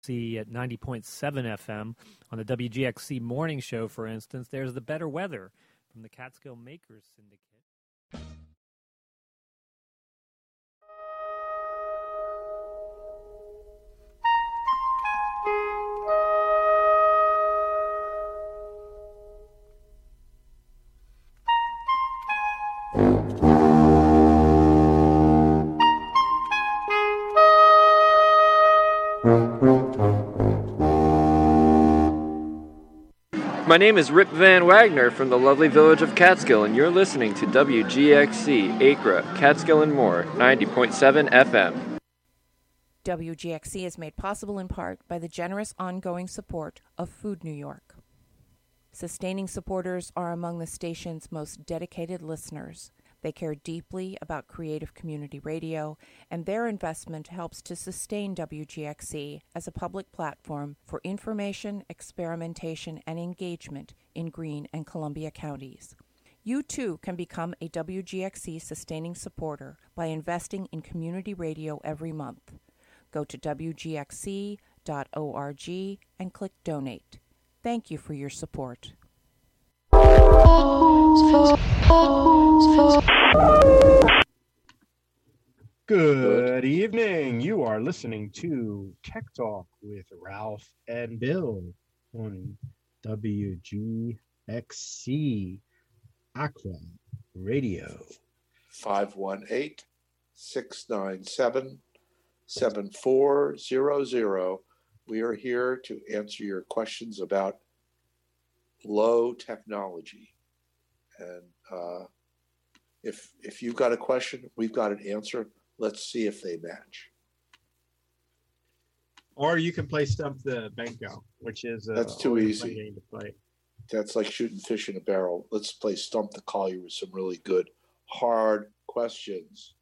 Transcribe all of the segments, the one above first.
See at 90.7 FM on the WGXC Morning Show, for instance. There's the better weather from the Catskill Makers Syndicate. My name is Rip Van Wagner from the lovely village of Catskill, and you're listening to WGXC, Acre, Catskill and more, 90.7 FM. WGXC is made possible in part by the generous ongoing support of Food New York. Sustaining supporters are among the station's most dedicated listeners. They care deeply about creative community radio, and their investment helps to sustain WGXC as a public platform for information, experimentation, and engagement in Greene and Columbia counties. You too can become a WGXC sustaining supporter by investing in community radio every month. Go to WGXC.org and click Donate. Thank you for your support. Good evening. You are listening to Tech Talk with Ralph and Bill on WGXC Aqua Radio. 518-697-7400. We are here to answer your questions about low technology. And if you've got a question, we've got an answer. Let's see if they match. Or you can play Stump the Banco, which is that's too easy. Game to play. That's like shooting fish in a barrel. Let's play Stump the Collier with some really good, hard questions.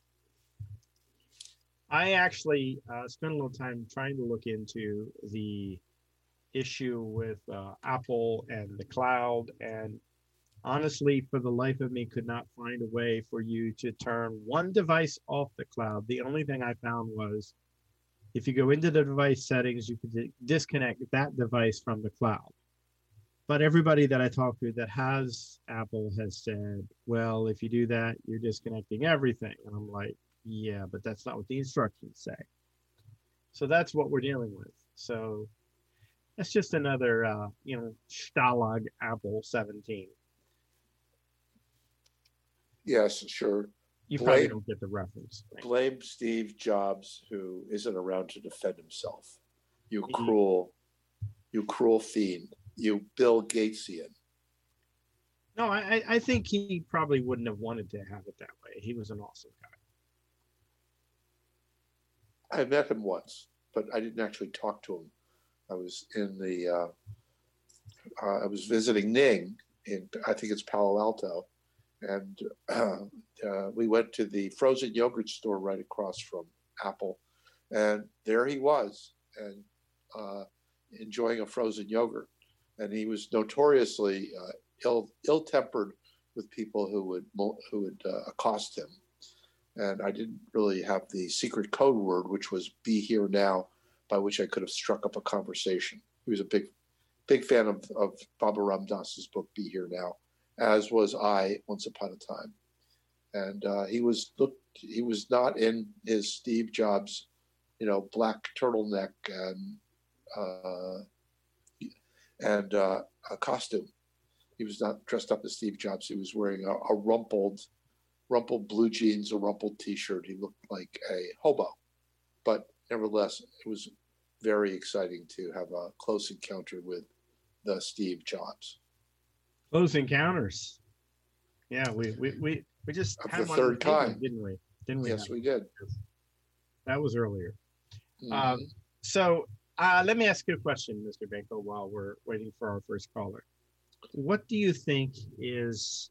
I actually spent a little time trying to look into the issue with Apple and the cloud, and honestly, for the life of me, could not find a way for you to turn one device off the cloud. The only thing I found was if you go into the device settings, you could disconnect that device from the cloud. But everybody that I talked to that has Apple has said, well, if you do that, you're disconnecting everything. And I'm like, yeah, but that's not what the instructions say. So that's what we're dealing with. So that's just another, Stalag Apple 17. Yes, sure. You probably don't get the reference. Right? Blame Steve Jobs, who isn't around to defend himself. You cruel fiend. You Bill Gatesian. No, I think he probably wouldn't have wanted to have it that way. He was an awesome guy. I met him once, but I didn't actually talk to him. I was in the I was visiting Ning in, I think it's Palo Alto, and we went to the frozen yogurt store right across from Apple, and there he was, and enjoying a frozen yogurt, and he was notoriously ill-tempered with people who would accost him, and I didn't really have the secret code word, which was "be here now," by which I could have struck up a conversation. He was a big fan of Baba Ram Dass's book "Be Here Now," as was I once upon a time, and he was not in his Steve Jobs, black turtleneck and a costume. He was not dressed up as Steve Jobs. He was wearing a rumpled blue jeans, a rumpled T-shirt. He looked like a hobo, but nevertheless, it was very exciting to have a close encounter with the Steve Jobs. Close encounters. Yeah, we just of had the one third kind, didn't we? Yes, we did. That was earlier. Mm-hmm. So let me ask you a question, Mr. Banco, while we're waiting for our first caller. What do you think is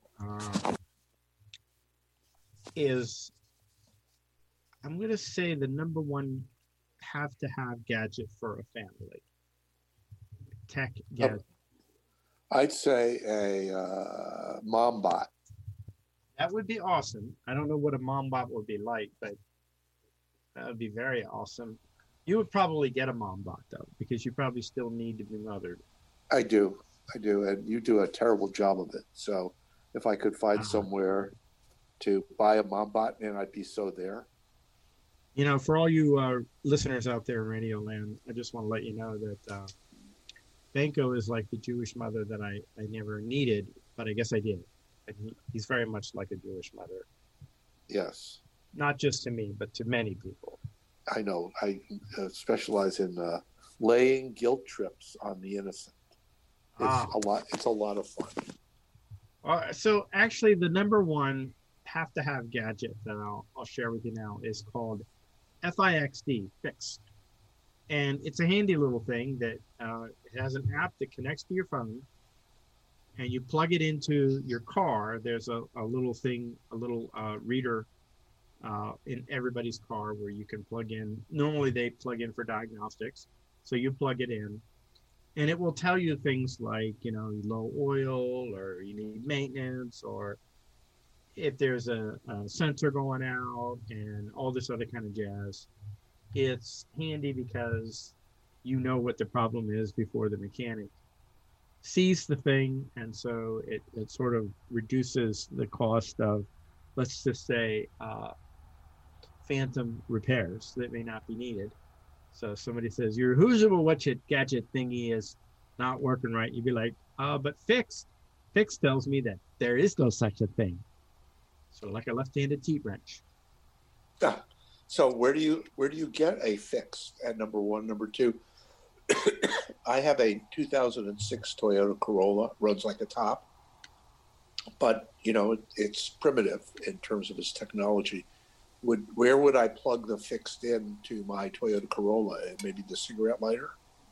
I'm going to say the number one have to have gadget for a family? Tech gadget. I'd say a mom bot. That would be awesome. I don't know what a mom bot would be like, but that would be very awesome. You would probably get a mom bot though, because you probably still need to be mothered. I do, and you do a terrible job of it. So if I could find somewhere to buy a mom bot, and I'd be so there. You know, for all you listeners out there in Radio Land, I just want to let you know that Benko is like the Jewish mother that I never needed, but I guess I did. And he's very much like a Jewish mother. Yes. Not just to me, but to many people. I know. I specialize in laying guilt trips on the innocent. It's a lot of fun. So actually, the number one have-to-have gadget that I'll share with you now is called FIXD, Fixed. And it's a handy little thing that it has an app that connects to your phone, and you plug it into your car. There's a little thing, a little reader in everybody's car where you can plug in. Normally they plug in for diagnostics, so you plug it in, and it will tell you things like, you know, low oil, or you need maintenance, or if there's a sensor going out, and all this other kind of jazz. It's handy because you know what the problem is before the mechanic sees the thing, and so it sort of reduces the cost of, let's just say, phantom repairs that may not be needed. So somebody says your Whoosable Whatchit gadget thingy is not working right, you'd be like, but Fixed tells me that there is no such a thing. So like a left-handed T-wrench. So where do you get a Fix at number one? Number two, I have a 2006 Toyota Corolla, runs like a top, but you know it's primitive in terms of its technology. Where would I plug the Fixed in to my Toyota Corolla? Maybe the cigarette lighter?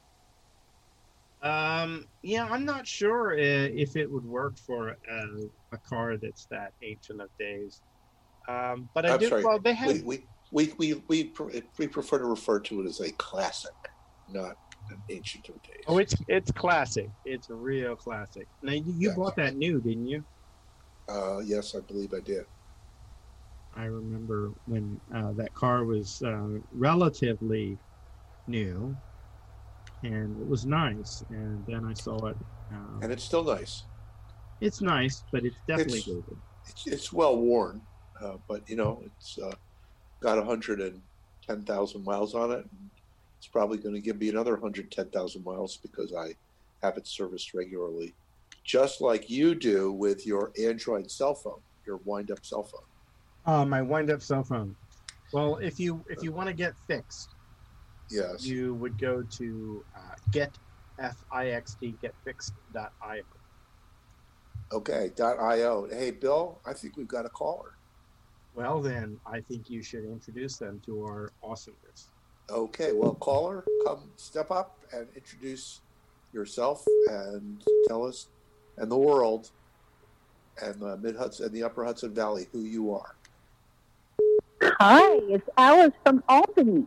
Yeah, I'm not sure if it would work for a car that's that ancient of days. But I do. Sorry. Well, they have. We prefer to refer to it as a classic, not an ancient of days. Oh, it's classic. It's a real classic. Now you bought that new, didn't you? Yes, I believe I did. I remember when that car was relatively new, and it was nice. And then I saw it. And it's still nice. It's nice, but it's definitely dated. It's well worn, but you know it's got 110,000 miles on it. And it's probably going to give me another 110,000 miles because I have it serviced regularly, just like you do with your Android cell phone, your wind-up cell phone. My wind-up cell phone. Well, if you want to get Fixed, yes, you would go to getfixed.io. Okay, .io. Hey, Bill, I think we've got a caller. Well, then I think you should introduce them to our awesomeness. Okay, well, caller, come step up and introduce yourself and tell us and the world and the Mid-Hudson and the Upper Hudson Valley who you are. Hi, it's Alice from Albany.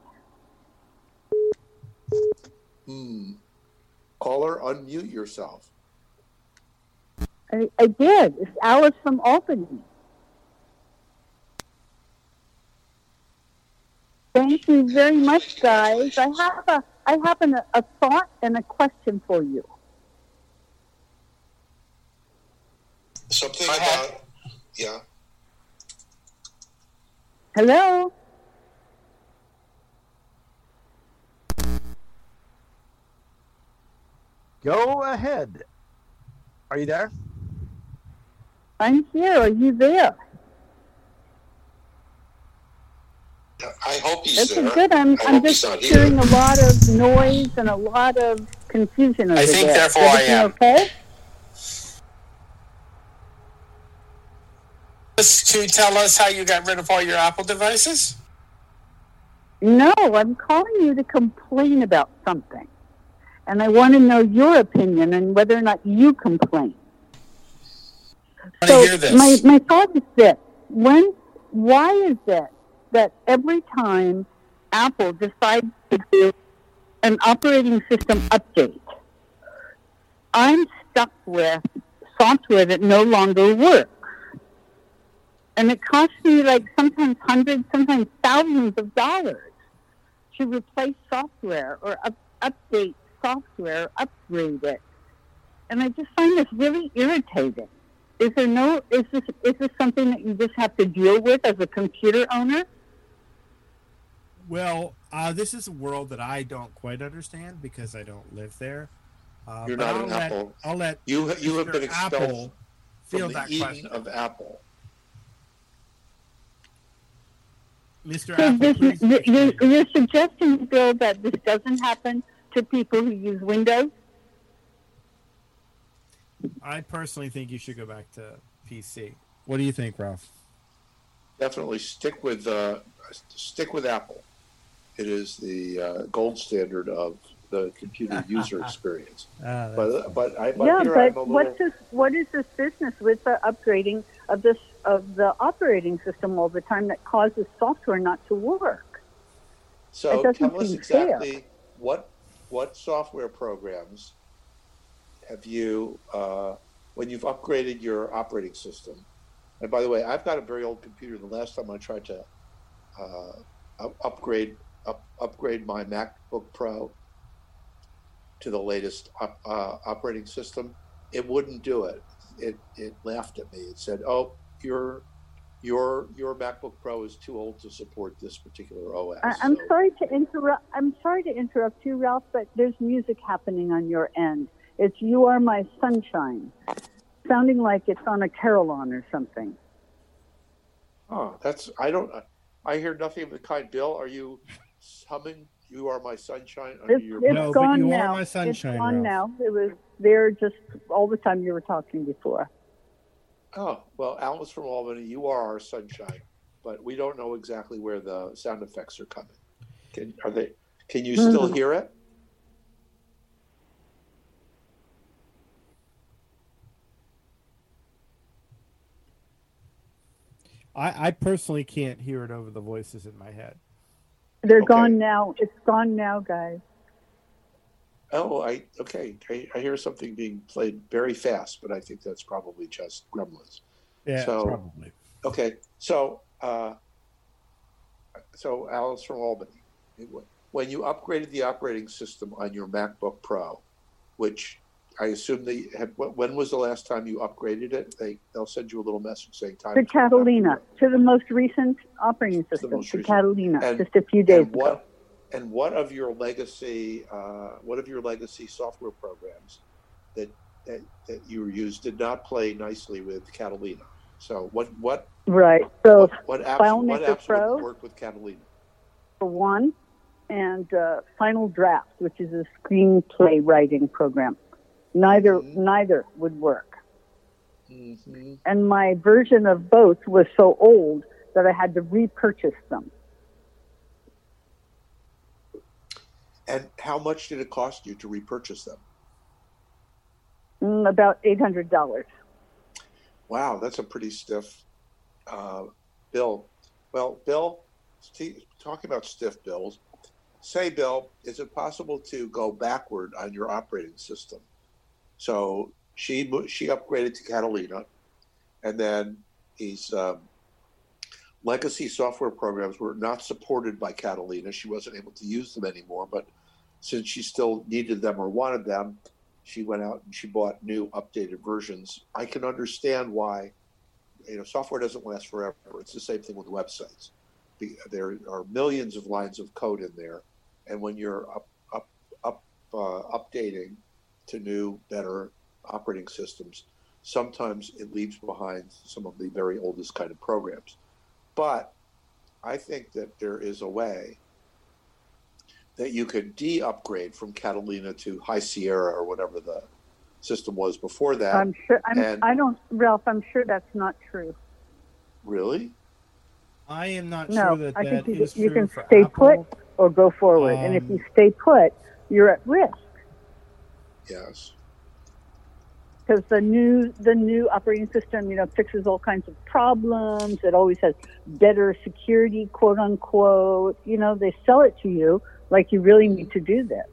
Caller, unmute yourself. I did. It's Alice from Albany. Thank you very much, guys. I have a thought and a question for you. Something about, yeah. Hello? Go ahead. Are you there? I'm here. Are you there? I hope he's there. That's good. I'm just hearing a lot of noise and a lot of confusion over there. I think therefore I am. Okay? To tell us how you got rid of all your Apple devices? No, I'm calling you to complain about something. And I want to know your opinion and whether or not you complain. I want to hear this. My thought is this. Why is it that every time Apple decides to do an operating system update, I'm stuck with software that no longer works? And it costs me like sometimes hundreds, sometimes thousands of dollars to replace software or update software, upgrade it. And I just find this really irritating. Is this something that you just have to deal with as a computer owner? Well, this is a world that I don't quite understand because I don't live there. You're not an Apple. I'll let you have been expelled Apple from field the that Eden question. of Apple. Mr. So Apple, you're suggesting, Bill, that this doesn't happen to people who use Windows? I personally think you should go back to PC. What do you think, Ralph? Definitely stick with Apple. It is the gold standard of the computer user experience. But what is this business with the upgrading of the operating system all the time that causes software not to work? So tell us exactly what software programs have you when you've upgraded your operating system. And by the way, I've got a very old computer. The last time I tried to upgrade my MacBook Pro to the latest operating system, it wouldn't do it. It laughed at me. It said, "Oh, your MacBook Pro is too old to support this particular OS." I'm sorry to interrupt you, Ralph, but there's music happening on your end. It's "You Are My Sunshine," sounding like it's on a carillon or something. Oh, I hear nothing of the kind. Bill, are you humming "You Are My Sunshine"? It's gone You now. Are My Sunshine, It's gone Ralph. now. It was there just all the time you were talking before. Oh, well, Alice from Albany, you are our sunshine, but we don't know exactly where the sound effects are coming. Can you still hear it? I personally can't hear it over the voices in my head. They're gone now. It's gone now, guys. Oh, I hear something being played very fast, but I think that's probably just gremlins. Yeah, so, probably. Okay, so Alice from Albany, when you upgraded the operating system on your MacBook Pro, which I assume they had, when was the last time you upgraded it? They'll send you a little message saying time to Catalina, to the most recent operating system, to Catalina, just a few days ago. And what of your legacy software programs that you used did not play nicely with Catalina? So what right? So what apps Pro would work with Catalina? For one, and Final Draft, which is a screenplay writing program. Neither would work. Mm-hmm. And my version of both was so old that I had to repurchase them. And how much did it cost you to repurchase them? About $800. Wow, that's a pretty stiff bill. Well, Bill, talking about stiff bills, Bill, is it possible to go backward on your operating system? So she upgraded to Catalina, and then these legacy software programs were not supported by Catalina. She wasn't able to use them anymore, but since she still needed them or wanted them, she went out and she bought new updated versions. I can understand why, software doesn't last forever. It's the same thing with websites. There are millions of lines of code in there, and when you're updating to new, better operating systems, sometimes it leaves behind some of the very oldest kind of programs. But I think that there is a way that you could de-upgrade from Catalina to High Sierra or whatever the system was before that. I'm sure. Ralph, I'm sure that's not true. Really? I am not sure that I think is you true can for stay Apple. put or go forward. And if you stay put, you're at risk. Yes. Because the new operating system, fixes all kinds of problems. It always has better security, quote unquote. They sell it to you like you really need to do this.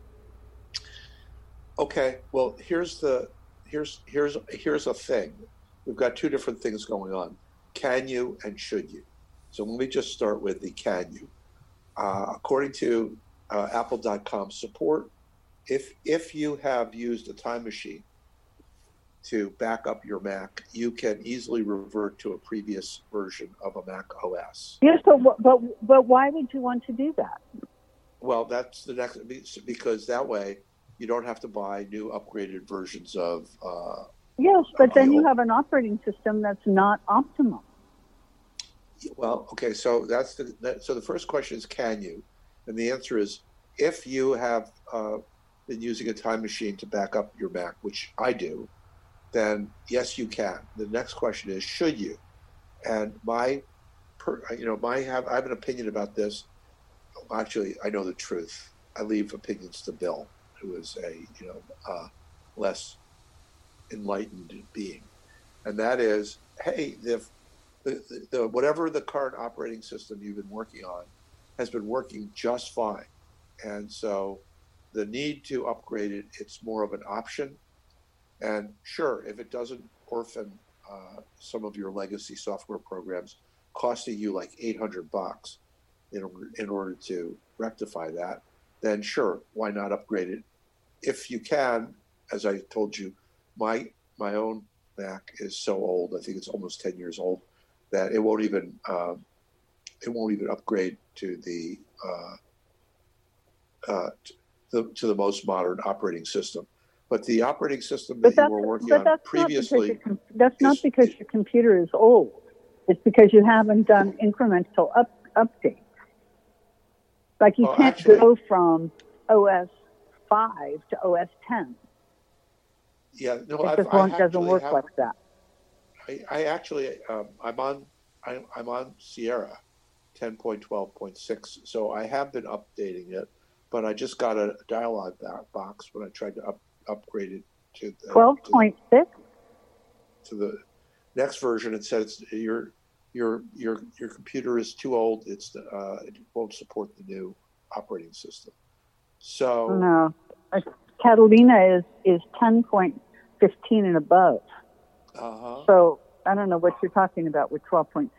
Okay. Well, here's a thing. We've got two different things going on: can you and should you? So let me just start with the can you. according to Apple.com support, if you have used a time machine to back up your Mac, you can easily revert to a previous version of a Mac OS. Yes, but why would you want to do that? Well, that's the next, because that way you don't have to buy new upgraded versions of. Yes, but then you have an operating system that's not optimal. Well, okay, so so the first question is, can you? And the answer is, if you have been using a time machine to back up your Mac, which I do, then yes, you can. The next question is, should you? And I have an opinion about this. Actually, I know the truth. I leave opinions to Bill, who is a less enlightened being, and that is, hey, if the whatever the current operating system you've been working on has been working just fine, and so the need to upgrade it, it's more of an option. And sure, if it doesn't orphan some of your legacy software programs, costing you like $800 in order to rectify that, then sure, why not upgrade it? If you can, as I told you, my own Mac is so old, I think it's almost 10 years old, that it won't even upgrade to the most modern operating system. But the operating system that you were working on previously, that's not because your computer is old. It's because you haven't done incremental updates. Like you can't go from OS 5 to OS 10. Yeah, no, it just doesn't work like that. I actually, I'm on Sierra 10.12.6, so I have been updating it, but I just got a dialog box when I tried to upgrade it to 12.6. To the next version. It says your computer is too old. It won't support the new operating system. So no, Catalina is 10.15 and above. So I don't know what you're talking about with 12.6.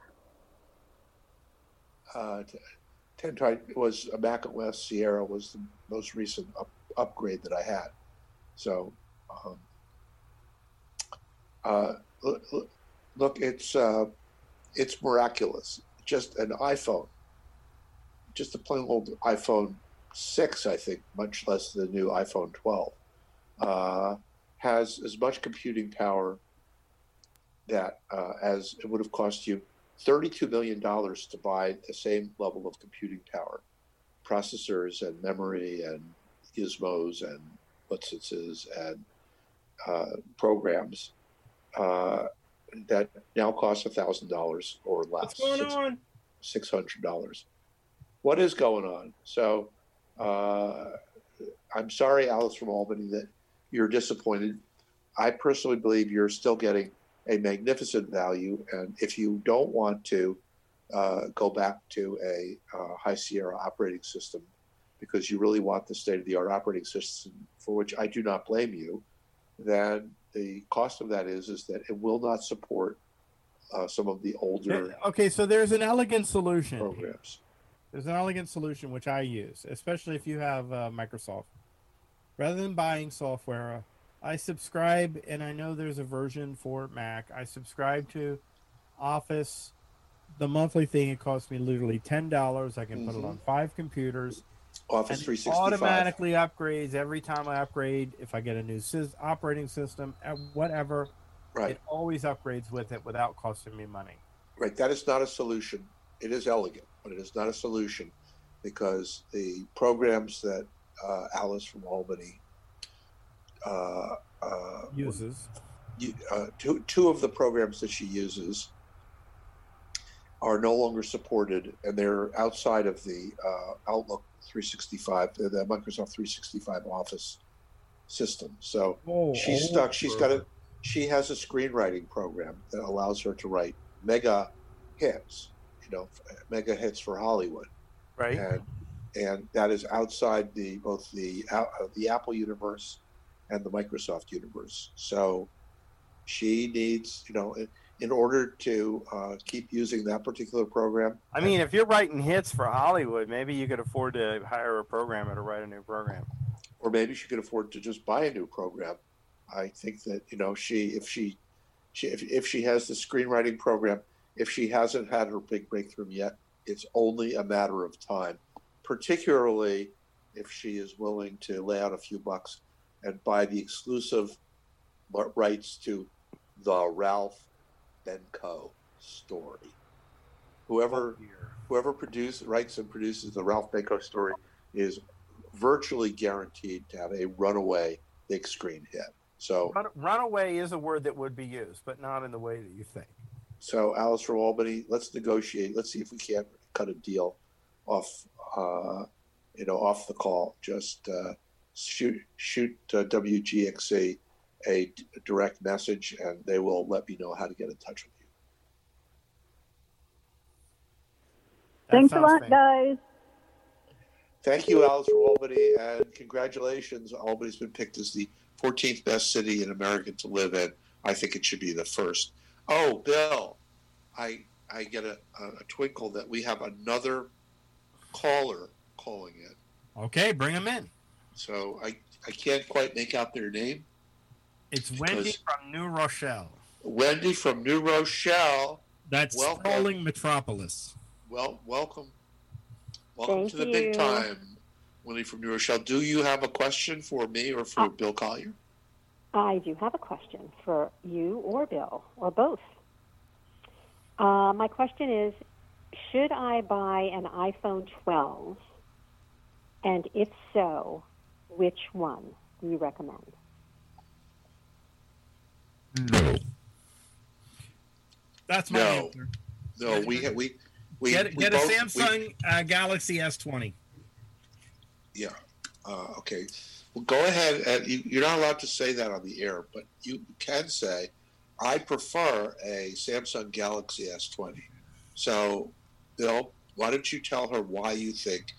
10 was a Mac OS Sierra was the most recent upgrade that I had. So look, it's miraculous. Just an iPhone, just a plain old iPhone 6, I think, much less the new iPhone 12, has as much computing power that as it would have cost you $32 million to buy the same level of computing power, processors and memory and gizmos and Blitzes and programs that now cost $1,000 or less. What's going on? $600. What is going on? So I'm sorry, Alice from Albany, that you're disappointed. I personally believe you're still getting a magnificent value, and if you don't want to go back to a High Sierra operating system because you really want the state-of-the-art operating system, for which I do not blame you, then the cost of that is that it will not support some of the older. Okay, so there's an elegant solution. Programs. There's an elegant solution which I use, especially if you have Microsoft. Rather than buying software, I subscribe, and I know there's a version for Mac. I subscribe to Office. The monthly thing, it costs me literally $10. I can put it on 5 computers. Office 365 automatically upgrades every time I upgrade. If I get a new operating system, whatever, right, it always upgrades with it without costing me money. Right. That is not a solution. It is elegant, but it is not a solution because the programs that Alice from Albany uses, two of the programs that she uses are no longer supported, and they're outside of the Outlook 365, the Microsoft 365 Office system. So she's stuck. She has a screenwriting program that allows her to write mega hits, mega hits for Hollywood, right? And that is outside both the Apple universe and the Microsoft universe. So she needs, in order to keep using that particular program. I mean, if you're writing hits for Hollywood, maybe you could afford to hire a programmer to write a new program. Or maybe she could afford to just buy a new program. I think that, you know, if she has the screenwriting program, if she hasn't had her big breakthrough yet, it's only a matter of time, particularly if she is willing to lay out a few bucks and buy the exclusive rights to the Ralph Benko story. Whoever writes and produces the Ralph Benko story is virtually guaranteed to have a runaway big screen hit. So runaway is a word that would be used, but not in the way that you think. So Alice from Albany, let's negotiate. Let's see if we can't cut a deal off, off the call. Just shoot WGXC a direct message, and they will let me know how to get in touch with you. Thanks a lot, guys. Thank you, Alice from Albany, and congratulations. Albany's been picked as the 14th best city in America to live in. I think it should be the first. Oh, Bill, I get a twinkle that we have another caller calling in. Okay, bring them in. So I can't quite make out their name. It's Wendy from New Rochelle. Wendy from New Rochelle. That's sprawling metropolis. Well, welcome. Thank to the you. big time, Wendy from New Rochelle. Do you have a question for me or for Bill Collier? I do have a question for you or Bill, or both. My question is, should I buy an iPhone 12? And if so, which one do you recommend? No. That's my answer. No, we get a Samsung Galaxy S20. Yeah. Okay. Well, go ahead. And you're not allowed to say that on the air, but you can say, I prefer a Samsung Galaxy S20. So, Bill, why don't you tell her why you think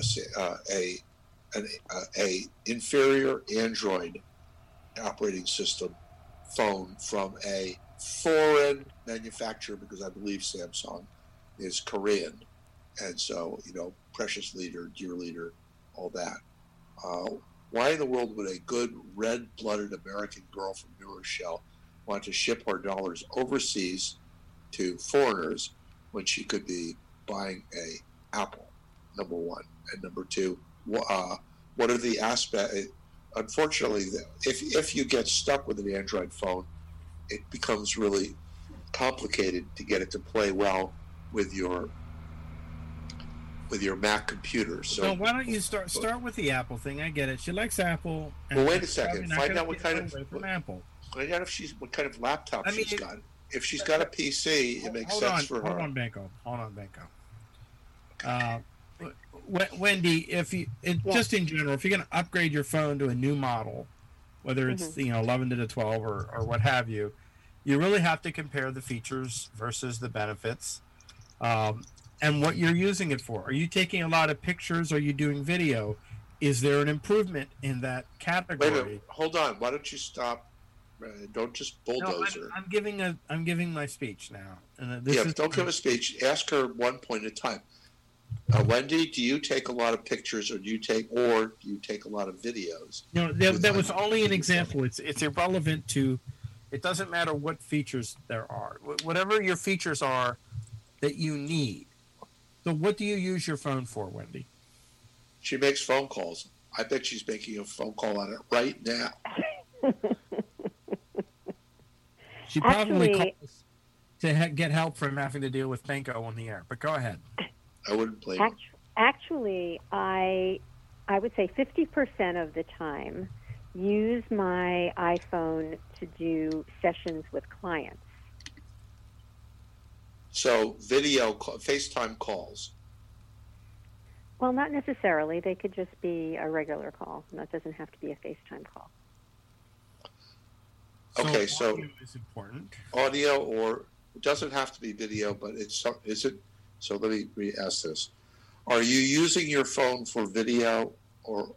a inferior Android operating system phone from a foreign manufacturer, because I believe Samsung is Korean, and so, precious leader, dear leader, all that. Why in the world would a good red-blooded American girl from New Rochelle want to ship her dollars overseas to foreigners when she could be buying a Apple? Number one. And number two, what are the aspects? Unfortunately, if you get stuck with an Android phone, it becomes really complicated to get it to play well with your Mac computer. So why don't you start with the Apple thing? I get it. She likes Apple. Well, wait a second. Find out what kind of Apple. Find out what kind of laptop she's got. If she's got a PC, it makes sense for her. Hold on, Benko. Wendy, just in general, if you're going to upgrade your phone to a new model, whether it's 11 to the 12 or what have you, you really have to compare the features versus the benefits, and what you're using it for. Are you taking a lot of pictures? Are you doing video? Is there an improvement in that category? Wait a minute. Hold on. Why don't you stop? Don't just bulldoze her. I'm giving my speech now. And don't give a speech. Ask her one point at a time. Wendy, do you take a lot of pictures, or do you take a lot of videos? That was only an example. It's irrelevant to. It doesn't matter what features there are. Whatever your features are that you need. So, what do you use your phone for, Wendy? She makes phone calls. I bet she's making a phone call on it right now. She probably calls to get help from having to deal with Benko on the air. But go ahead. I wouldn't blame her. Actually, I would say 50% of the time use my iPhone to do sessions with clients. So video, FaceTime calls. Well, not necessarily. They could just be a regular call. That doesn't have to be a FaceTime call. Okay, so audio is important. Audio, or it doesn't have to be video, but is it? So let me re-ask this: are you using your phone for video, or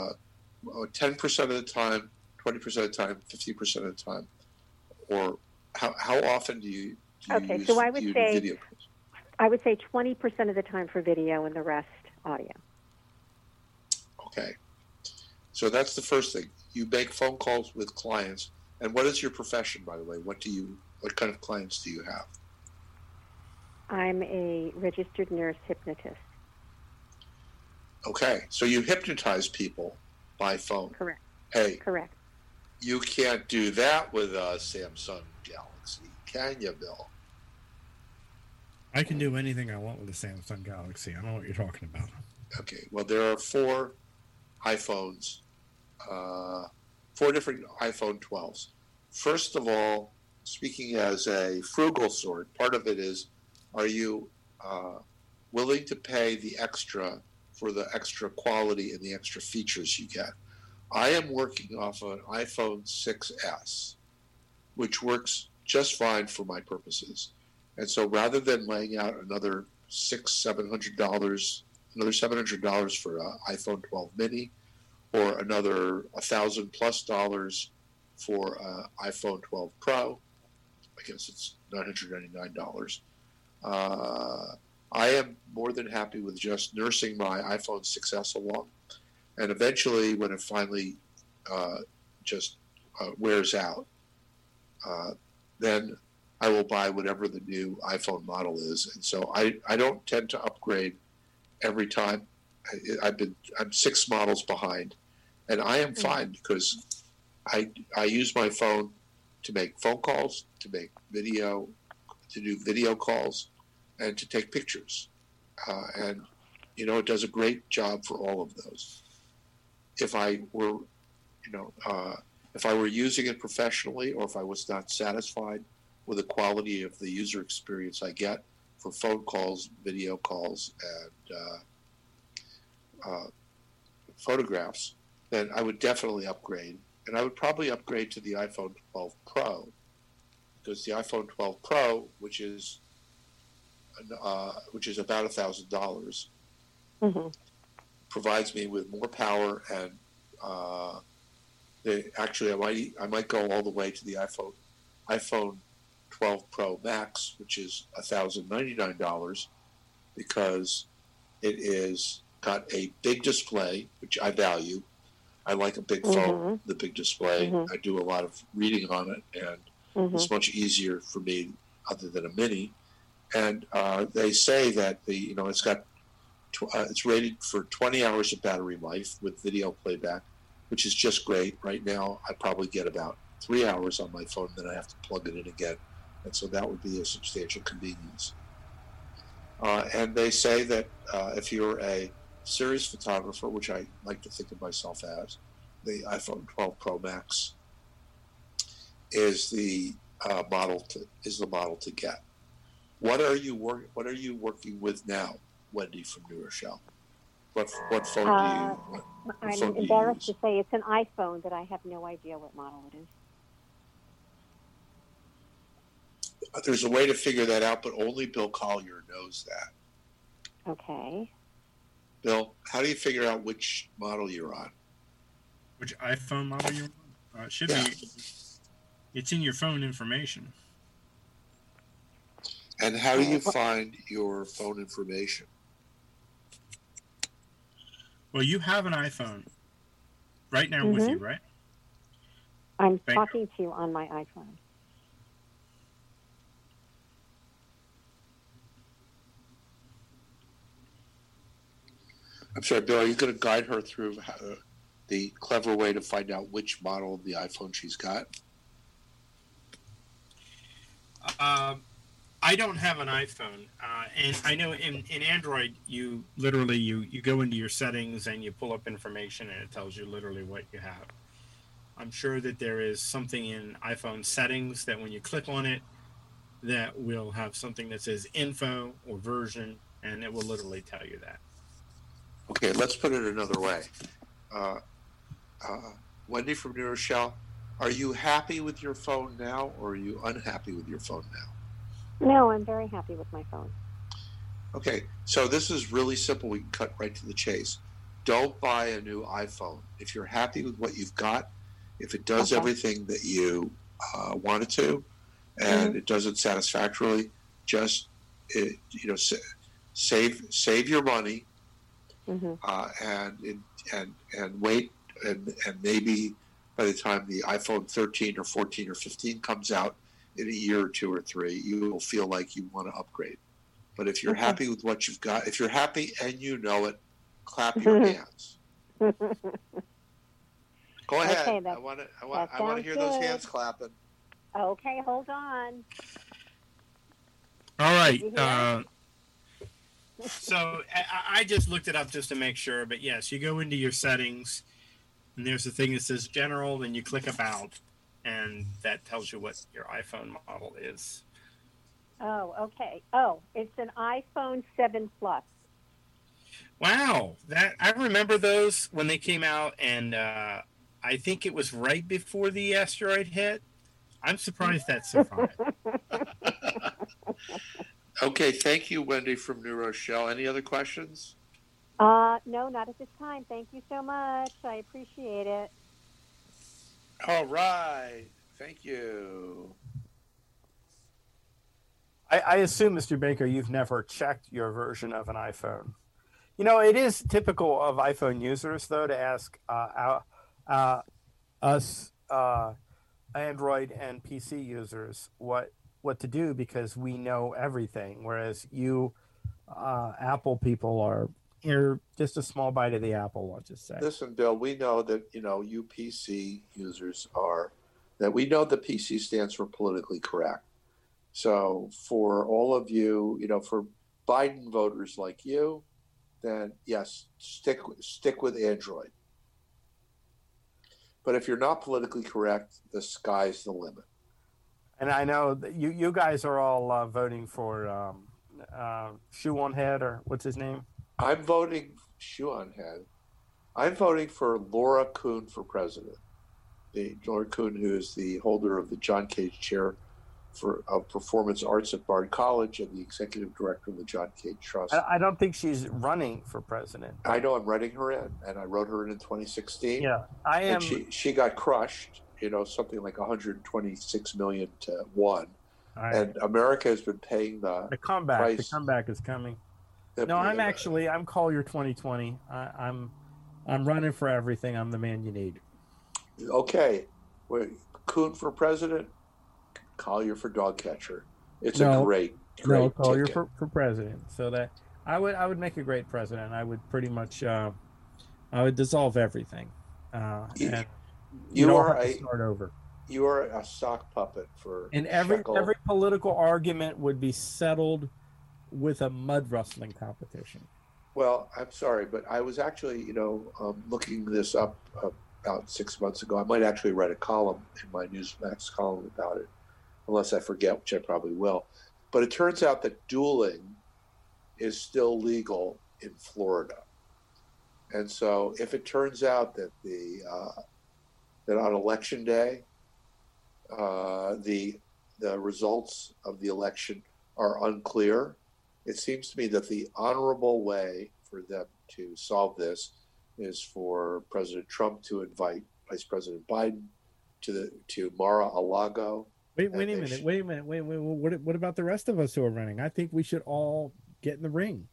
10% of the time, 20% of the time, 50% of the time, or How often do you Okay, use, so I do would you do say video? I would say 20% of the time for video and the rest audio. Okay. So that's the first thing. You make phone calls with clients. And what is your profession, by the way? What kind of clients do you have? I'm a registered nurse hypnotist. Okay. So you hypnotize people by phone. Correct. Hey. Correct. You can't do that with a Samsung Galaxy, can you, Bill? I can do anything I want with a Samsung Galaxy. I don't know what you're talking about. Okay. Well, there are 4 iPhones, 4 different iPhone 12s. First of all, speaking as a frugal sort, part of it is, are you willing to pay the extra for the extra quality and the extra features you get? I am working off an iPhone 6S, which works just fine for my purposes. And so rather than laying out another $700 for an iPhone 12 mini, or another $1,000+ for an iPhone 12 Pro, I guess it's $999. I am more than happy with just nursing my iPhone 6S along. And eventually, when it finally wears out, then I will buy whatever the new iPhone model is. And so I don't tend to upgrade every time. I'm 6 models behind, and I am fine because I use my phone to make phone calls, to make video, to do video calls, and to take pictures. And it does a great job for all of those. If I were, if I were using it professionally, or if I was not satisfied with the quality of the user experience I get for phone calls, video calls, and photographs, then I would definitely upgrade. And I would probably upgrade to the iPhone 12 Pro, because the iPhone 12 Pro, which is about $1,000, provides me with more power, and I might go all the way to the iPhone 12 Pro Max, which is $1,099, because it is got a big display, which I value. I like a big phone, the big display. I do a lot of reading on it, and it's much easier for me other than a mini. And they say that it's got it's rated for 20 hours of battery life with video playback, which is just great. Right now, I probably get about 3 hours on my phone, then I have to plug it in again. And so that would be a substantial convenience. And they say that if you're a serious photographer, which I like to think of myself as, the iPhone 12 Pro Max is the model to get. What are you working with now, Wendy from New Rochelle? What phone do you? I'm embarrassed to say it's an iPhone, but I have no idea what model it is. There's a way to figure that out, but only Bill Collier knows that. Okay. Bill, how do you figure out which model you're on? Which iPhone model you're on? It should be. It's in your phone information. And how do you find your phone information? Well, you have an iPhone right now with you, right? I'm talking to you on my iPhone. I'm sorry, Bill, are you going to guide her through the clever way to find out which model of the iPhone she's got? I don't have an iPhone, and I know in Android, you literally you go into your settings and you pull up information, and it tells you literally what you have. I'm sure that there is something in iPhone settings that when you click on it, that will have something that says info or version, and it will literally tell you that. Okay, let's put it another way. Wendy from New Rochelle, are you happy with your phone now, or are you unhappy with your phone now? No, I'm very happy with my phone. Okay, so this is really simple. We can cut right to the chase. Don't buy a new iPhone. If you're happy with what you've got, if it does everything that you want it to, and it does it satisfactorily, just save your money, and wait, and maybe by the time the iPhone 13 or 14 or 15 comes out in a year or 2 or 3, you will feel like you want to upgrade. But if you're happy with what you've got, if you're happy and you know it, clap your hands. Go ahead. Okay, I want to hear those hands clapping. Okay, hold on. All right. So I just looked it up just to make sure. But yes, you go into your settings, and there's a thing that says General, then you click About, and that tells you what your iPhone model is. Oh, okay. Oh, it's an iPhone 7 Plus. Wow, I remember those when they came out, and I think it was right before the asteroid hit. I'm surprised that survived. Okay, thank you, Wendy from New Rochelle. Any other questions? No, not at this time. Thank you so much. I appreciate it. All right. Thank you. I assume, Mr. Baker, you've never checked your version of an iPhone. You know, it is typical of iPhone users, though, to ask us Android and PC users what to do, because we know everything, whereas you Apple people you're just a small bite of the apple, I'll just say. Listen, Bill, we know that, you PC users that we know the PC stands for politically correct. So for all of you, for Biden voters like you, then yes, stick with Android. But if you're not politically correct, the sky's the limit. And I know that you guys are all voting for Shoe on Head, or what's his name? I'm voting Shoe on Head. I'm voting for Laura Kuhn for president. Laura Kuhn, who is the holder of the John Cage Chair of Performance Arts at Bard College and the executive director of the John Cage Trust. I don't think she's running for president. I know, I'm writing her in, and I wrote her in 2016. Yeah, I am. And she got crushed, something like 126 million to 1. Right. And America has been paying the comeback. Price. The comeback is coming. No, I'm Collier 2020. I'm running for everything. I'm the man you need. Okay, Kuhn for president, Collier for dog catcher. It's a great Collier ticket. for president. So that I would make a great president. I would pretty much I would dissolve everything. And you don't have to start over. You are a sock puppet for. And every political argument would be settled with a mud wrestling competition. Well, I'm sorry, but I was actually, looking this up about 6 months ago. I might actually write a column in my Newsmax column about it, unless I forget, which I probably will. But it turns out that dueling is still legal in Florida. And so if it turns out that that on election day, the results of the election are unclear, it seems to me that the honorable way for them to solve this is for President Trump to invite Vice President Biden to Mar-a-Lago. Wait a minute. What about the rest of us who are running? I think we should all get in the ring.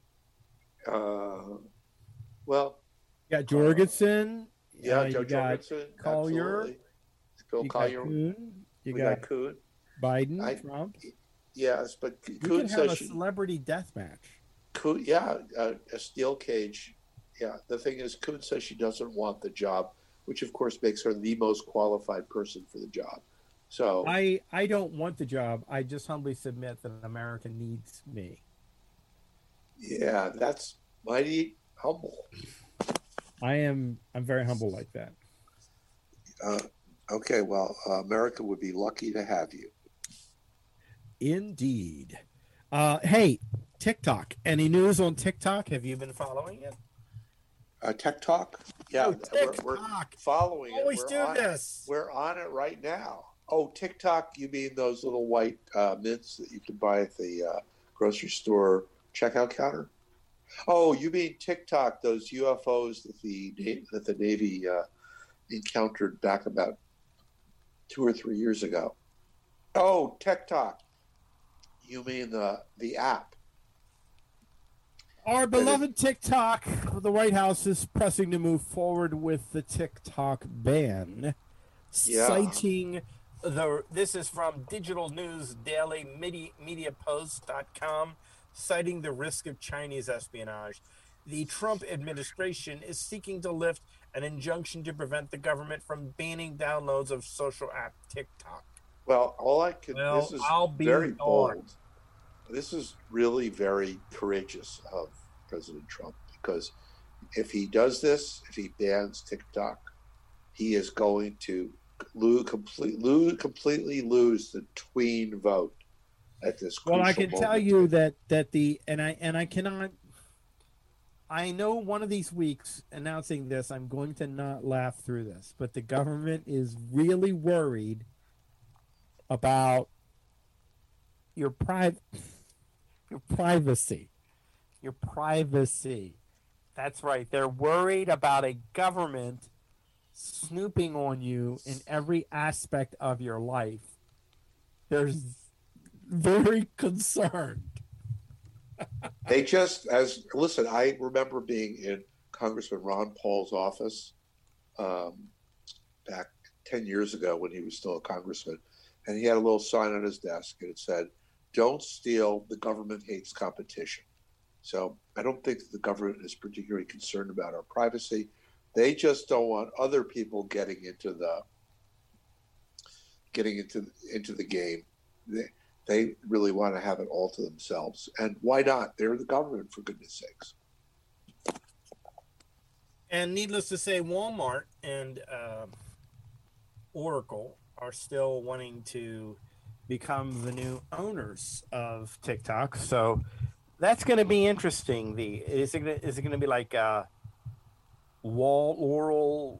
Well, you got Jorgensen. Joe Jorgensen. Collier. Absolutely. Bill Collier. You got Kuhn. Biden. Trump. Yes, but Kuhn says a celebrity death match. Kuhn, a steel cage. Yeah, the thing is, Kuhn says she doesn't want the job, which of course makes her the most qualified person for the job. So I don't want the job. I just humbly submit that America needs me. Yeah, that's mighty humble. I'm very humble like that. Okay, well, America would be lucky to have you. Indeed. Hey, TikTok. Any news on TikTok? Have you been following it? TikTok? Yeah, we're following it. Always do this. We're on it right now. Oh, TikTok, you mean those little white mints that you can buy at the grocery store checkout counter? Oh, you mean TikTok, those UFOs that the Navy encountered back about 2 or 3 years ago. Oh, TikTok. You mean the app? Our beloved TikTok. The White House is pressing to move forward with the TikTok ban, citing this is from Digital News Daily, MediaPost.com, citing the risk of Chinese espionage. The Trump administration is seeking to lift an injunction to prevent the government from banning downloads of social app TikTok. Well, this is very bold. This is really very courageous of President Trump, because if he does this, if he bans TikTok, he is going to completely lose the tween vote at this crucial moment. Well, I can tell you that I know one of these weeks announcing this, I'm going to not laugh through this, but the government is really worried about your privacy. That's right. They're worried about a government snooping on you in every aspect of your life. They're very concerned. They listen, I remember being in Congressman Ron Paul's office back 10 years ago when he was still a congressman, and he had a little sign on his desk, and it said, "Don't steal, the government hates competition." So I don't think that the government is particularly concerned about our privacy. They just don't want other people getting into the game. They really want to have it all to themselves. And why not? They're the government, for goodness sakes. And needless to say, Walmart and Oracle are still wanting to become the new owners of TikTok. So that's going to be interesting. Is it going to be like Wall,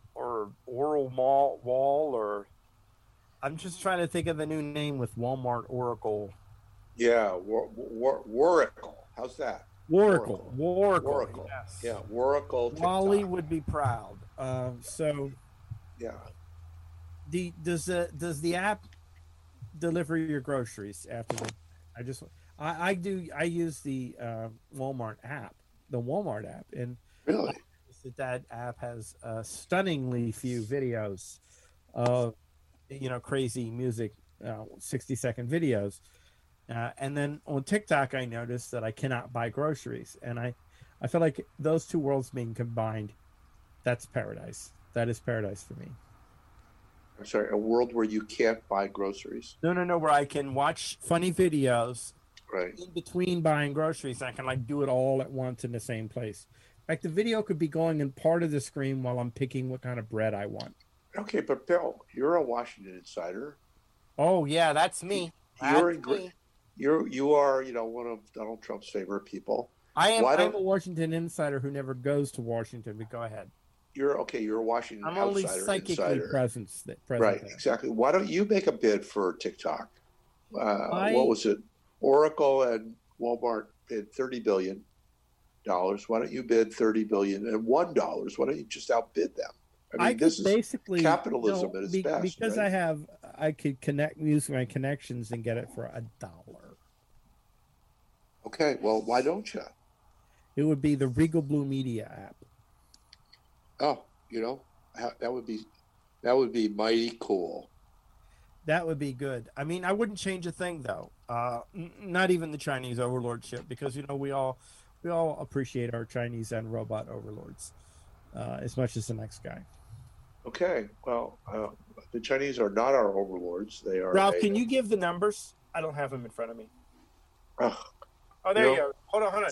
or I'm just trying to think of the new name with Walmart, Oracle. Yeah, Waracle. How's that? Waracle. Yes. Yeah, Waracle. Wally would be proud. Yeah. Does the app deliver your groceries after the? I use the Walmart app, and really that app has stunningly few videos of crazy music, 60-second videos, and then on TikTok I noticed that I cannot buy groceries, and I feel like those two worlds being combined, that's paradise. That is paradise for me. I'm sorry, a world where you can't buy groceries? No, where I can watch funny videos right in between buying groceries. I can do it all at once in the same place. In fact, the video could be going in part of the screen while I'm picking what kind of bread I want. Okay, but Bill, you're a Washington insider. Oh yeah, that's me. You are one of Donald Trump's favorite people. I'm a Washington insider who never goes to Washington, but go ahead. You're a Washington I'm outsider. only psychically present right, there. Exactly. Why don't you make a bid for TikTok? What was it? Oracle and Walmart bid $30 billion. Why don't you bid $30 billion and $1? Why don't you just outbid them? I mean, this is basically capitalism at its best. Because right? I could use my connections and get it for $1. Okay, well, why don't you? It would be the Regal Blue Media app. Oh, that would be mighty cool. That would be good. I mean, I wouldn't change a thing though. Not even the Chinese overlordship, because we all appreciate our Chinese and robot overlords as much as the next guy. Okay, well, the Chinese are not our overlords. They are. Ralph, can you give the numbers? I don't have them in front of me. Oh, there you go. Hold on.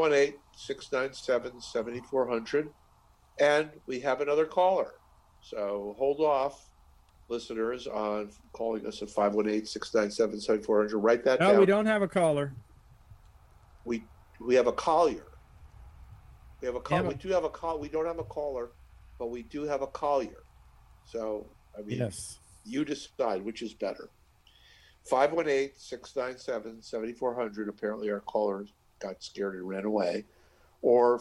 518-697-7400. And we have another caller. So hold off, listeners, on calling us at 518-697-7400. Write that down. No, we don't have a caller. We have a collier. We have a call. We do have a call. We don't have a caller, but we do have a collier. So I mean, yes, you decide which is better. 518-697-7400. Apparently, our caller got scared and ran away. Or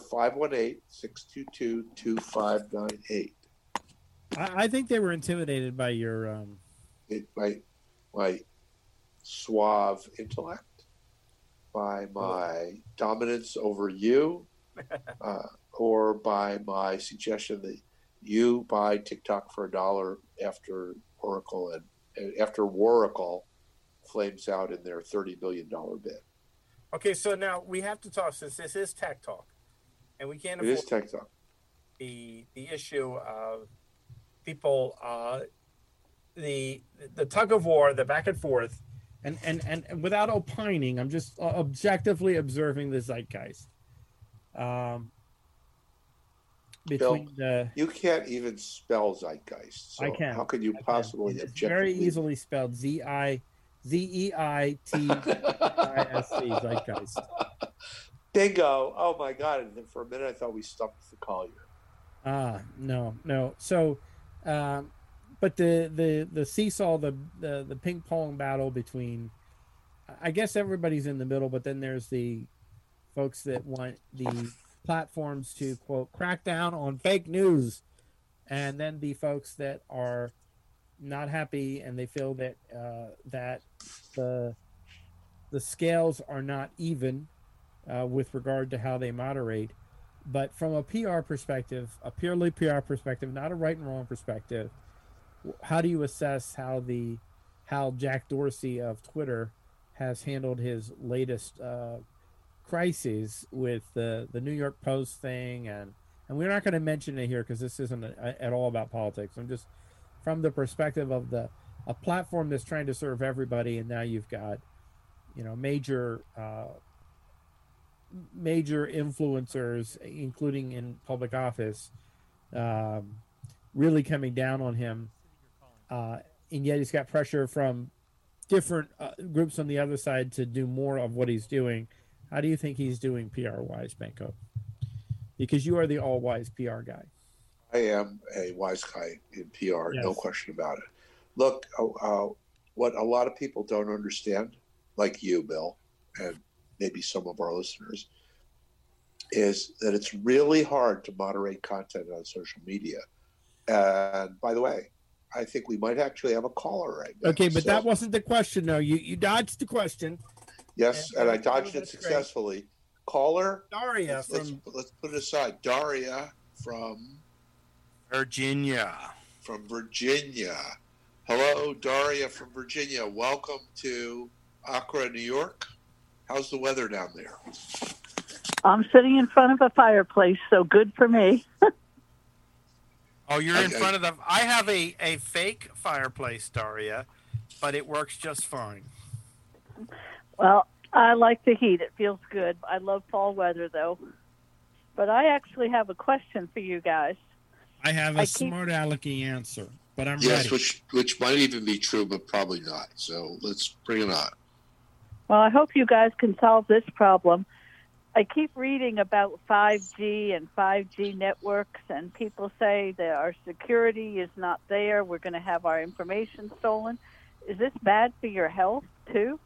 518-622-2598. I think they were intimidated by your my suave intellect, by my dominance over you, or by my suggestion that you buy TikTok for $1 after Oracle and after Woracle flames out in their $30 billion bid. Okay, so now we have to talk, since this is Tech Talk, and we can't It is Tech Talk. The issue of people, the tug of war, the back and forth, and without opining, I'm just objectively observing the zeitgeist. Bill, you can't even spell zeitgeist. So I can. How could you possibly It's objectively? very easily spelled Zeitgeist. Zeitgeist. Bingo! Oh my God! And then for a minute, I thought we stumped the Collier. No. So, but the seesaw, the ping pong battle between, I guess everybody's in the middle, but then there's the folks that want the platforms to, quote, crack down on fake news, and then the folks that are not happy and they feel that that the scales are not even with regard to how they moderate. But from a PR perspective, a purely PR perspective, not a right and wrong perspective, how do you assess how Jack Dorsey of Twitter has handled his latest crises with the New York Post thing, and we're not going to mention it here because this isn't at all about politics. I'm just from the perspective of a platform that's trying to serve everybody, and now you've got major influencers, including in public office, really coming down on him, and yet he's got pressure from different groups on the other side to do more of what he's doing. How do you think he's doing PR-wise, Benko? Because you are the all-wise PR guy. I am a wise guy in PR, Yes. no question about it. Look, what a lot of people don't understand, like you, Bill, and maybe some of our listeners, is that it's really hard to moderate content on social media. And by the way, I think we might actually have a caller right now. Okay, but So- that wasn't the question, though. You dodged the question. Yes, and I dodged it that's great. successfully. Caller, Daria let's put it aside. Daria from Virginia. Hello, Daria from Virginia. Welcome to Accra, New York. How's the weather down there? I'm sitting in front of a fireplace, so good for me. Oh, you're in front of the. I have a fake fireplace, Daria, but it works just fine. Well, I like the heat. It feels good. I love fall weather, though. But I actually have a question for you guys. I have a smart alecky answer, but I'm Yes, ready. which might even be true, but probably not. So let's bring it on. Well, I hope you guys can solve this problem. I keep reading about 5G and 5G networks, and people say that our security is not there. We're going to have our information stolen. Is this bad for your health, too?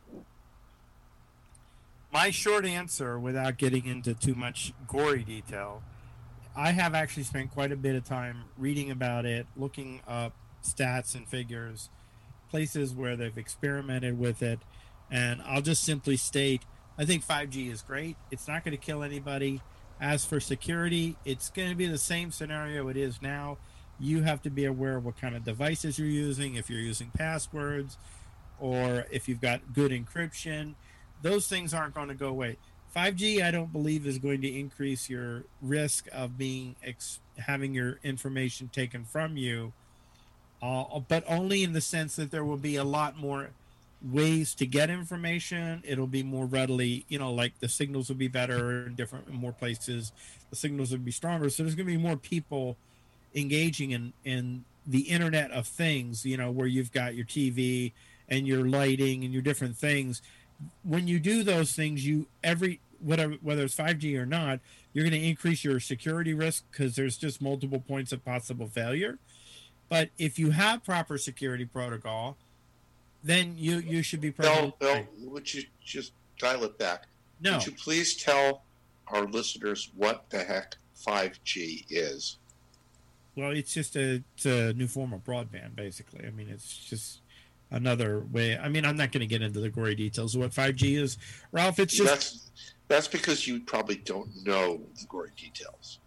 My short answer, without getting into too much gory detail, I have actually spent quite a bit of time reading about it, looking up stats and figures, places where they've experimented with it, and I'll just simply state, I think 5G is great. It's not going to kill anybody. As for security, it's going to be the same scenario it is now. You have to be aware of what kind of devices you're using, if you're using passwords, or if you've got good encryption. Those things aren't going to go away. 5G, I don't believe, is going to increase your risk of having your information taken from you, but only in the sense that there will be a lot more ways to get information. It'll be more readily, like the signals will be better in more places. The signals will be stronger. So there's going to be more people engaging in the Internet of Things, where you've got your TV and your lighting and your different things. When you do those things, whether it's 5G or not, you're going to increase your security risk because there's just multiple points of possible failure. But if you have proper security protocol, then you should be Bill, would you just dial it back? No. Would you please tell our listeners what the heck 5G is? Well, it's just it's a new form of broadband, basically. I mean, it's just another way. I mean, I'm not going to get into the gory details of what 5G is, Ralph. It's just that's because you probably don't know the gory details.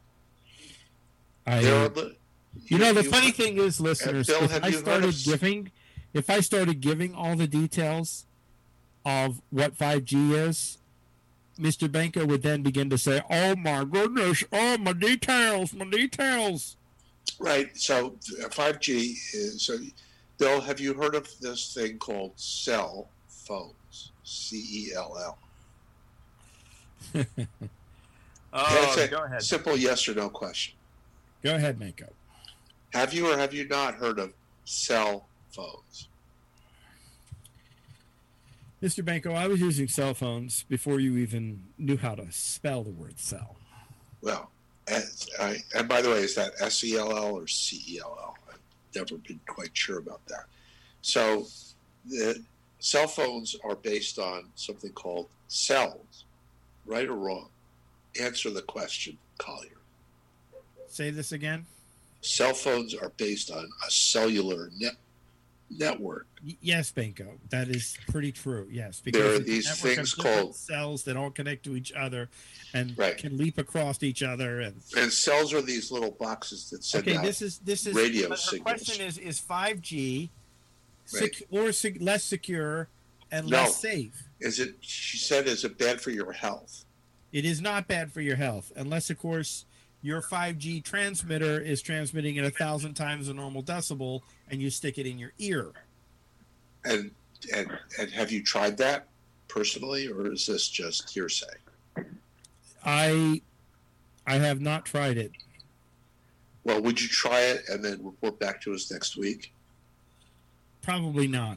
The funny thing is, listeners, Bill, if I started giving all the details of what 5G is, Mr. Benko would then begin to say, "Oh my goodness! Oh, my details! Right. So 5G is. So, Bill, have you heard of this thing called cell phones? CELL. Go ahead. Simple yes or no question. Go ahead, Benko. Have you or have you not heard of cell phones? Mr. Benko, I was using cell phones before you even knew how to spell the word cell. Well, and by the way, is that SELL or CELL? I've never been quite sure about that. So the cell phones are based on something called cells, right or wrong? Answer the question, Collier. Say this again. Cell phones are based on a cellular network. Yes, Benko, that is pretty true. Yes, because there are it's a these network things of different called cells that all connect to each other and Right. can leap across each other. And cells are these little boxes that send out this is radio but her signals. question is 5G Right. less secure and No. less safe? She said, is it bad for your health? It is not bad for your health, unless, of course, your 5G transmitter is transmitting at 1,000 times the normal decibel, and you stick it in your ear. And have you tried that personally, or is this just hearsay? I have not tried it. Well, would you try it and then report back to us next week? Probably not.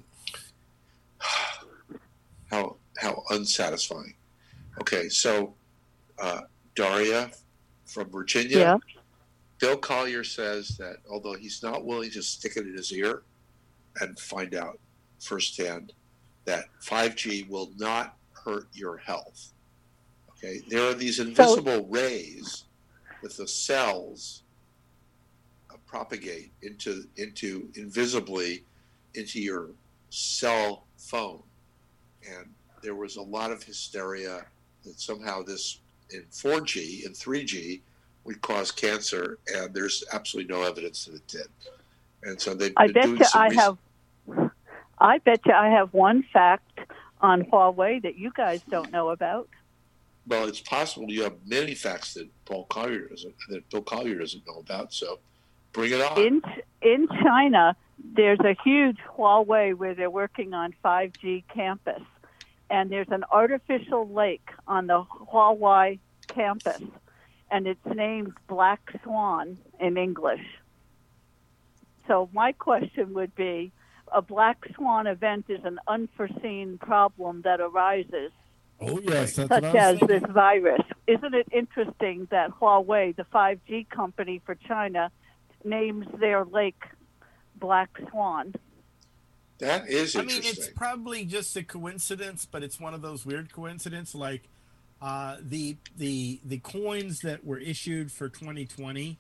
How unsatisfying. Okay, so Daria from Virginia. Yeah. Bill Collier says that although he's not willing to stick it in his ear and find out firsthand that 5G will not hurt your health. Okay, there are these invisible rays that the cells propagate into invisibly into your cell phone, and there was a lot of hysteria that somehow this in 4G and 3G would cause cancer, and there's absolutely no evidence that it did. And so they've been doing some research. I bet you I have one fact on Huawei that you guys don't know about. Well, it's possible you have many facts that Bill Collier doesn't know about. So, bring it on. In China, there's a huge Huawei where they're working on 5G campus, and there's an artificial lake on the Huawei campus, and it's named Black Swan in English. So my question would be, a black swan event is an unforeseen problem that arises, Oh, yes, that's such what I as was thinking. this virus. Isn't it interesting that Huawei, the 5G company for China, names their lake Black Swan? That is I mean, interesting. it's probably just a coincidence, but it's one of those weird coincidences. Like the coins that were issued for 2020,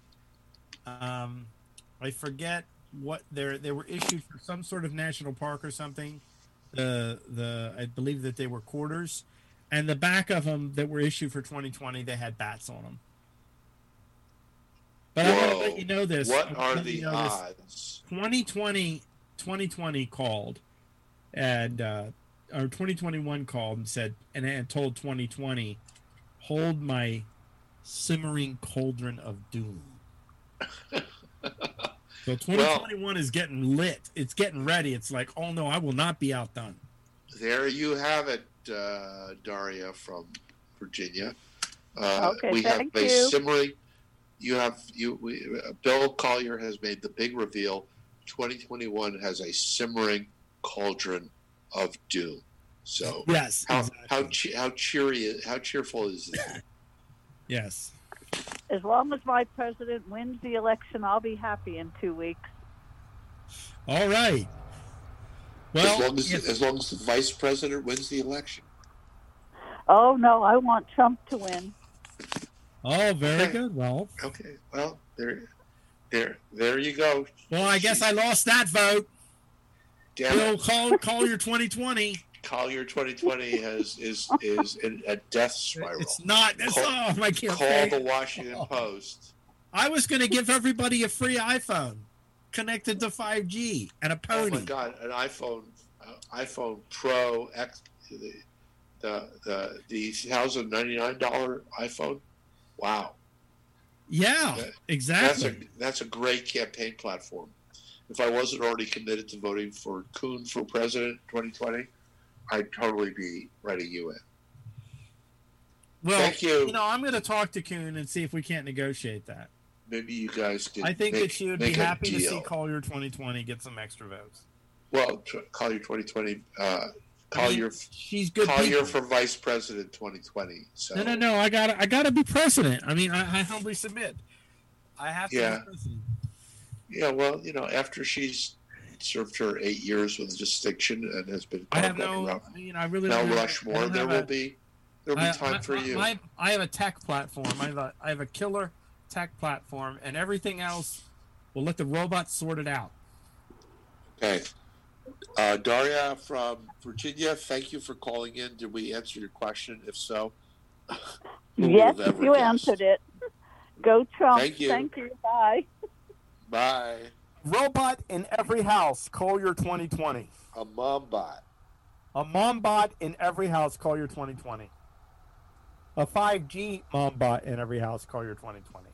I forget what they were issued for some sort of national park or something. I believe that they were quarters, and the back of them that were issued for 2020, they had bats on them. But I'm going to let you know this. What are the odds? 2020 called, and or 2021 called and said, and told 2020, hold my simmering cauldron of doom. So 2021 is getting lit. It's getting ready. It's like, oh no, I will not be outdone. There you have it, Daria from Virginia. Okay, we thank have a you. simmering. Bill Collier has made the big reveal. 2021 has a simmering cauldron of doom. So yes, how cheerful is that? Yes. As long as my president wins the election, I'll be happy in 2 weeks. All right. Well, as long as the vice president wins the election. Oh, no, I want Trump to win. Oh, very good. Well, okay. Well, there you go. Well, I guess I lost that vote. Damn Bill, it. call your 2020. Collier 2020 is in a death spiral. It's not. That's all. I can't call the Washington Post. I was going to give everybody a free iPhone connected to 5G and a pony. Oh my God, an iPhone Pro X, the $1,099 iPhone. Wow. Yeah, exactly. That's a great campaign platform. If I wasn't already committed to voting for Kuhn for president 2020, I'd totally be writing you in. Well, thank you. I'm going to talk to Kuhn and see if we can't negotiate that. Maybe you guys can. I think that she would be happy to see Collier 2020 get some extra votes. Well, Collier 2020. She's good. Collier for vice president 2020. So. No. I gotta be president. I mean, I humbly submit. I have to be president. Yeah. Well, after she's served her 8 years with distinction and has been. I really Mount Rushmore. There'll be time for you. I have a tech platform. I have a killer tech platform, and everything else will let the robots sort it out. Okay. Daria from Virginia, thank you for calling in. Did we answer your question? If so, yes, you answered it. Go Trump. Thank you. Thank you. Bye. Bye. Robot in every house. Collier 2020. A mom bot. A mom bot in every house. Collier 2020. A 5G mom bot in every house. Collier 2020.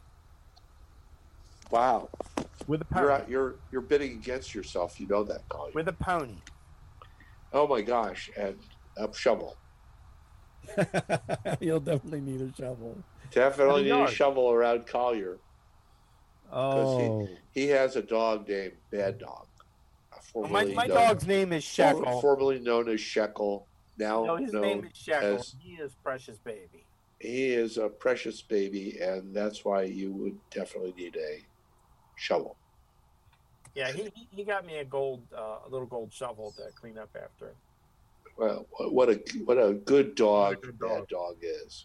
Wow. With a pony. You're bidding against yourself. You know that, Collier. With a pony. Oh my gosh! And a shovel. You'll definitely need a shovel. Definitely need a shovel around Collier. Oh. He has a dog named Bad Dog. My dog's name is Shekel. Formerly known as Shekel. Now his name is Shekel. He is Precious Baby. He is a precious baby, and that's why you would definitely need a shovel. Yeah, he got me a little gold shovel to clean up after. Well, what a good dog that dog is.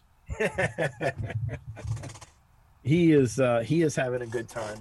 He is having a good time.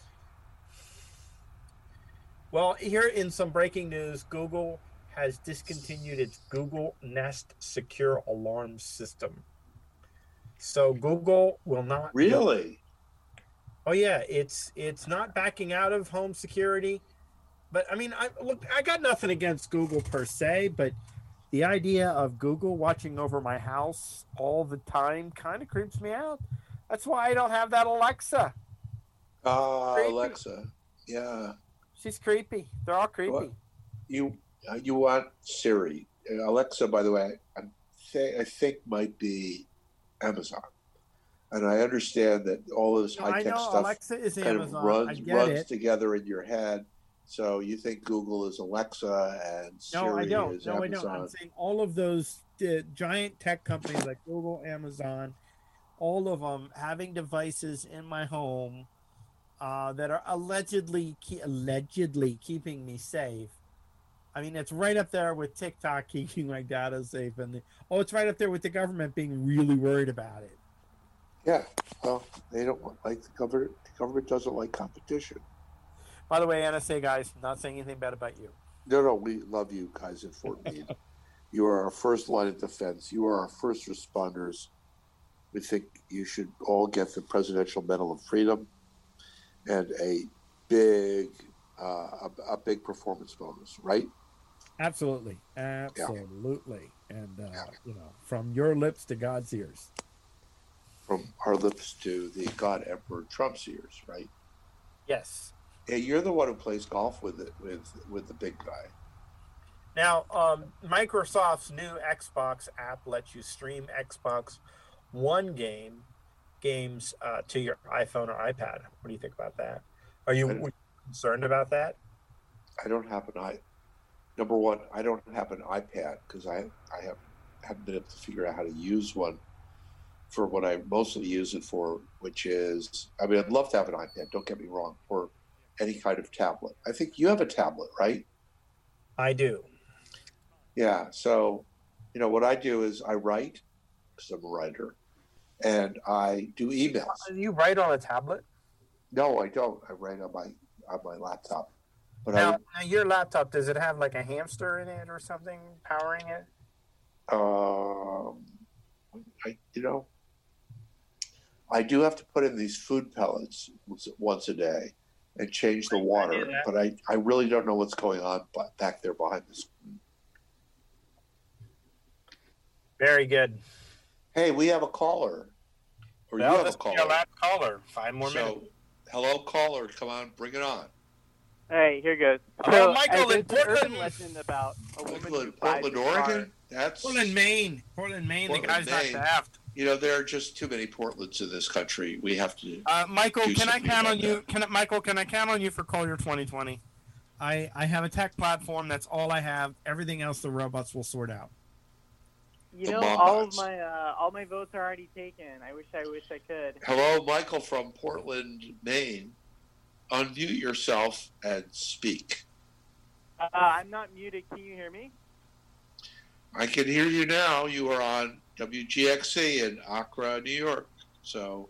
Well, here in some breaking news, Google has discontinued its Google Nest secure alarm system. So Google will not really. Oh yeah, it's not backing out of home security, but I mean, I got nothing against Google per se, but the idea of Google watching over my house all the time kind of creeps me out. That's why I don't have that Alexa. Alexa, yeah, she's creepy. They're all creepy. Well, you want Siri? Alexa, by the way, I think might be Amazon. And I understand that all this high-tech stuff Alexa is kind Amazon. of runs together in your head. So you think Google is Alexa and Siri is Amazon. No, I don't. I'm saying all of those giant tech companies like Google, Amazon, all of them having devices in my home that are allegedly keeping me safe. I mean, it's right up there with TikTok keeping my data safe, and it's right up there with the government being really worried about it. Yeah, well, they don't like the government. The government doesn't like competition. By the way, NSA guys, not saying anything bad about you. No, we love you guys in Fort Meade. You are our first line of defense. You are our first responders. We think you should all get the Presidential Medal of Freedom and a big performance bonus, right? Absolutely. And from your lips to God's ears. From our lips to the God Emperor Trump's ears, right? Yes. Yeah, you're the one who plays golf with the big guy. Now, Microsoft's new Xbox app lets you stream Xbox One games to your iPhone or iPad. What do you think about that? Are you concerned about that? I don't have number one, I don't have an iPad because I haven't been able to figure out how to use one for what I mostly use it for, which is, I mean, I'd love to have an iPad, don't get me wrong, or any kind of tablet. I think you have a tablet, right? I do. Yeah, so, what I do is I write, because I'm a writer, and I do emails. You write on a tablet? No, I don't. I write on my laptop. But now your laptop, does it have like a hamster in it or something powering it? I do have to put in these food pellets once a day and change the water, but I really don't know what's going on back there behind this. Very good. Hey, we have a caller. Or well, you have this a caller. Be our last caller. 5 more minutes. Hello, caller. Come on, bring it on. Hey, here goes. So, Michael in Portland. Legend about a woman who Portland, Oregon. That's Portland, Maine. Portland, Maine. The guy's not daft. You know, there are just too many Portlands in this country. We have to. Michael, can I count on you? Michael, can I count on you for Call Your 2020? I have a tech platform. That's all I have. Everything else, the robots will sort out. You know, all my votes are already taken. I wish I could. Hello, Michael from Portland, Maine. Unmute yourself and speak. I'm not muted. Can you hear me? I can hear you now. You are on WGXC in Accra, New York. So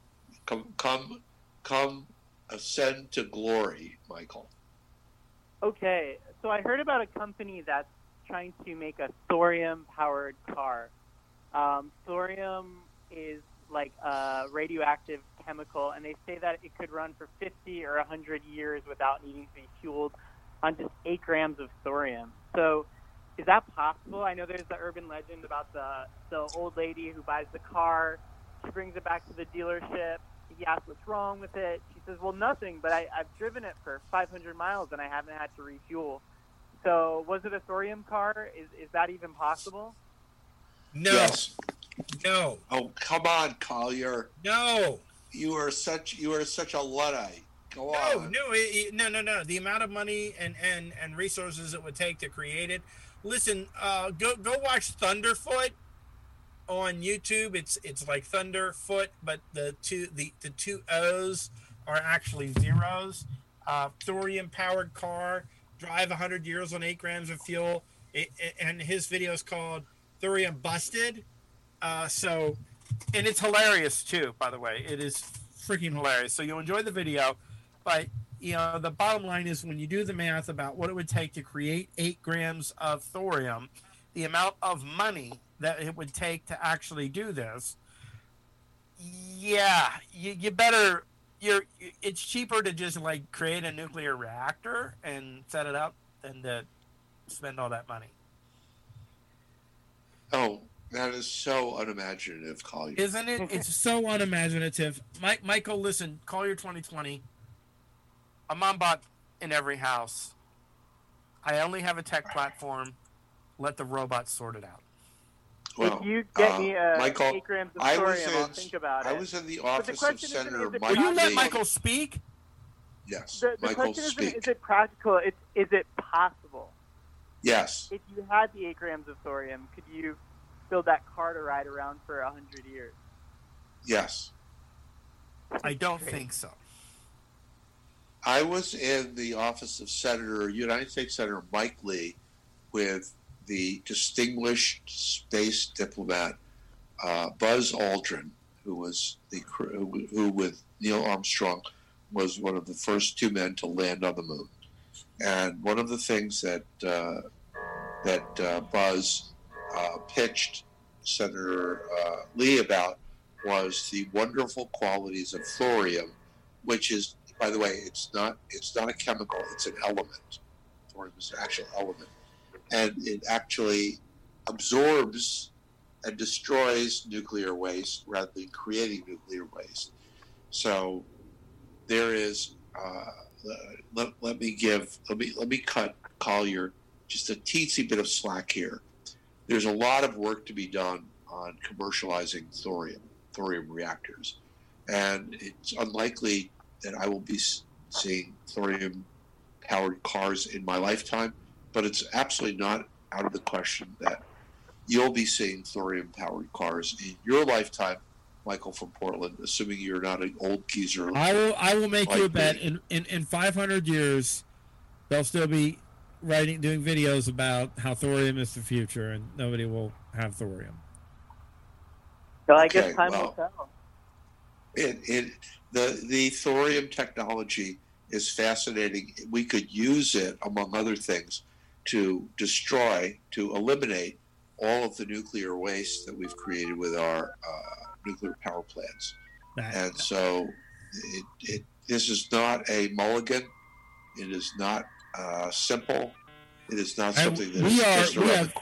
come ascend to glory, Michael. Okay. So I heard about a company that's trying to make a thorium-powered car. Thorium is like a radioactive chemical, and they say that it could run for 50 or 100 years without needing to be fueled on just 8 grams of thorium. So is that possible? I know there's the urban legend about the old lady who buys the car. She brings it back to the dealership. He asks what's wrong with it. She says, well, nothing, but I've driven it for 500 miles and I haven't had to refuel. So was it a thorium car? Is that even possible? No. Yes. No. Oh, come on, Collier. No. You are such a Luddite. Go on. No. The amount of money and resources it would take to create it. Listen, go watch Thunderfoot on YouTube. It's like Thunderfoot, but the two O's are actually zeros. Thorium powered car, drive 100 years on 8 grams of fuel. And his video is called Thorium Busted. And it's hilarious too, by the way. It is freaking hilarious. So you'll enjoy the video, but the bottom line is when you do the math about what it would take to create 8 grams of thorium, the amount of money that it would take to actually do this, you better. It's cheaper to just like create a nuclear reactor and set it up than to spend all that money. Oh, that is so unimaginative, Collier. Isn't it? It's so unimaginative. Michael, listen, Call Your 2020. A Mombot in every house. I only have a tech platform. Let the robots sort it out. Well, if you get me Michael, 8 grams of thorium, I'll think about it. I was in the office of Senator Mike Will you let Lee. Michael speak? Yes, the Michael, question speak. Is it practical? Is it possible? Yes. If you had the 8 grams of thorium, could you build that car to ride around for 100 years? Yes. I don't think so. I was in the office of United States Senator Mike Lee with the distinguished space diplomat Buzz Aldrin, who was who with Neil Armstrong was one of the first 2 men to land on the moon. And one of the things that Buzz pitched Senator Lee about was the wonderful qualities of thorium, which is, by the way, it's not a chemical; it's an element. Thorium is an actual element, and it actually absorbs and destroys nuclear waste rather than creating nuclear waste. So there is. Let me cut Collier just a teensy bit of slack here. There's a lot of work to be done on commercializing thorium reactors, and it's unlikely that I will be seeing thorium-powered cars in my lifetime, but it's absolutely not out of the question that you'll be seeing thorium-powered cars in your lifetime, Michael from Portland, assuming you're not an old geezer. I will make you a bet. In 500 years, they'll still be doing videos about how thorium is the future, and nobody will have thorium. So I guess time will tell. The thorium technology is fascinating. We could use it, among other things, to destroy, to eliminate all of the nuclear waste that we've created with our nuclear power plants. And so this is not a mulligan. It is not simple. It is not something that is just around the corner.